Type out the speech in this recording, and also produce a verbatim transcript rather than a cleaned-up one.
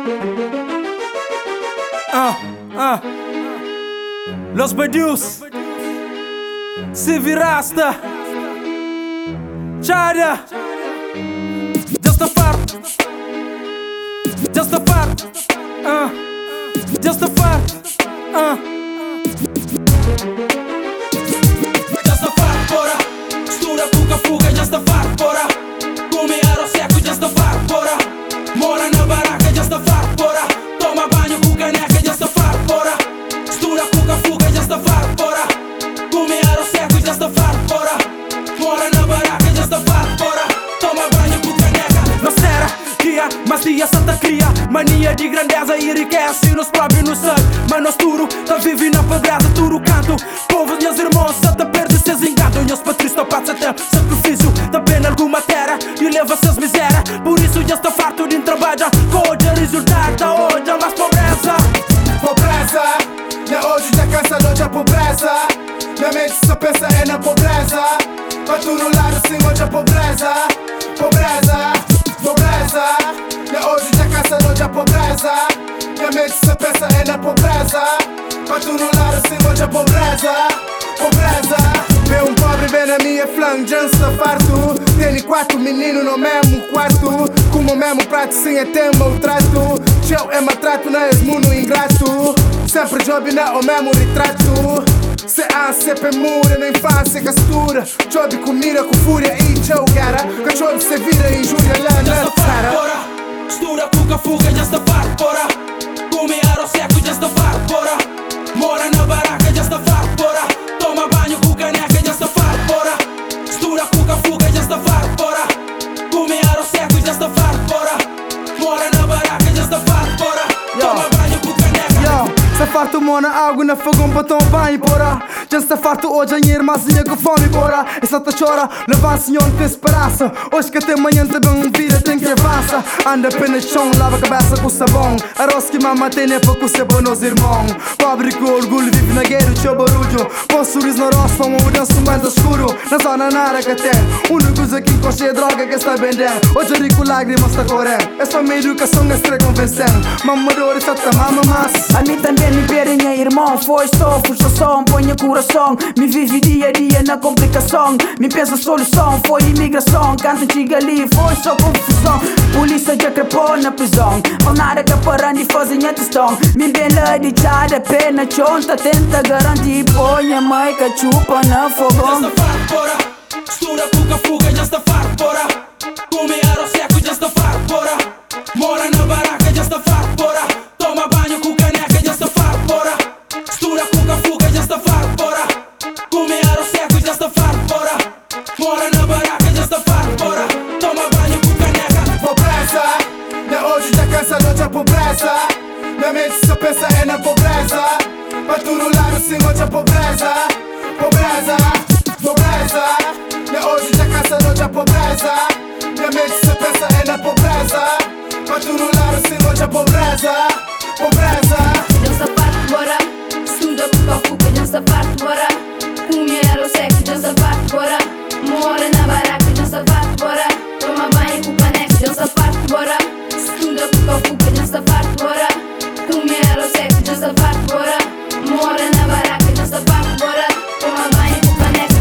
Ah, ah. Los Badius, Civi Rasta, Chada, Just a fart, Just a fart, ah, Just a fart, ah. Just a fart, bora, stura, fuga, fuga, just a fart, bora. Come aro seco, just a fart, bora. Mora na baraca, just a fart, bora. Toma banho com caneca, just a fart, bora. Stura, fuga, fuga, just a fart, bora. Come aro seco, just a fart, bora. Mora na baraca, just a fart, bora. Toma banho com caneca. Não será cria, mas tia santa cria. Mania de grandeza enriquece nos próprios no sangue. Mas nós turo, tá vive na pobreza, turo canto. Povo, meus irmãos, santa perde seus engados. Meus patrícios, passa tempo, sacrifício. Também alguma terra e leva seus miséria. Por isso já está farto de trabalhar. Com o resultado da hoje é mais pobreza. Pobreza, na hoje já cansa hoje a pobreza. Na mente só pensa é na pobreza. Pra todo lado sim hoje a pobreza. Pobreza, pobreza, na hoje já cansa hoje a pobreza. Na mente só pensa é na pobreza. Pra todo lado sim hoje a pobreza. Pobreza, vê um pobre bem na minha flanca, já está farto. Tenho quatro meninos no mesmo quarto. Como o mesmo prato, sim, é tem maltrato. Tchau é maltrato, não és mundo ingrato. Sempre job não é o mesmo retrato. Se há sempre mura na infância, castura. Job com mira, com fúria e tchau, cara. Cachorro se vira e injúria lá na cara. Stura, fuga, fuga, já está farto, bora. Come aro seco, já está farto, bora. Mora na baraca, já está farto, bora. Toma banho com caneca, já está farto, bora. Stura, fuga, fuga, já está farto, bora. Come aro seco, já está farto, bora. Mora na baraca, já está farto, bora. Toma banho com caneca. Yo, se farto mona água na fogão para tomar banho, bora. Já se farto hoje a minha irmãzinha com fome, bora. Essa tá chora, leva a senhora tem esperança. Hoje que até manhã também um vida tem que avançar. Anda apenas chão, lava a cabeça com sabão. Arroz que mamãe tem é para cocer nos irmãos. Pobre com orgulho vive na guerra, o teu barulho. Com um sorriso no rosto, uma mudança um bando escuro. Na zona nara que tem, única coisa que encosta é droga que está vendendo. Hoje rico lágrimas está correndo. É só minha educação que está convencendo. Mamador está tamama mas. A mim também me perem, irmão. Foi só frustração, ponha coração. Me vive dia a dia na complicação. Me pensa solução, foi imigração. Canto antiga ali, foi só confusão. Polícia já crepou na prisão. Mas nada que parando e fazem a questão. Me bem lá de chada, pena chonta. Tenta garantir, põe a mãe que chupa na fogão. Já está farto, bora. Stura, fuga, fuga, já está farto, bora. Come aro seco, já está farto, bora. Mora na baraca, já está farto, bora. Toma banho com caneca, já está farto, bora. Stura, fuga, fuga, já está farto, bora. Come aro seco, já está farto, bora. Mora na baraca, já está farto, bora. Toma banho com caneca. Pobreza, na hoje já cansa hoje a pobreza. Na mente só pensa é na pobreza. Pra todo lado sim hoje a pobreza. Pobreza, pobreza, na hoje já cansa hoje a pobreza. Na mente só pensa é na pobreza. Pra todo lado sim hoje a pobreza. Pobreza. Já está farto, bora. Estuda, fuga, fuga, já está farto, bora. Come aro seco, já está farto, bora. Mora na baraca, já está farto, bora. Toma banho com caneca, já está farto, bora. Estuda, fuga, fuga, já está farto, bora. Come aro seco, já está farto, bora. Mora na baraca, já está farto, bora. Toma banho com caneca.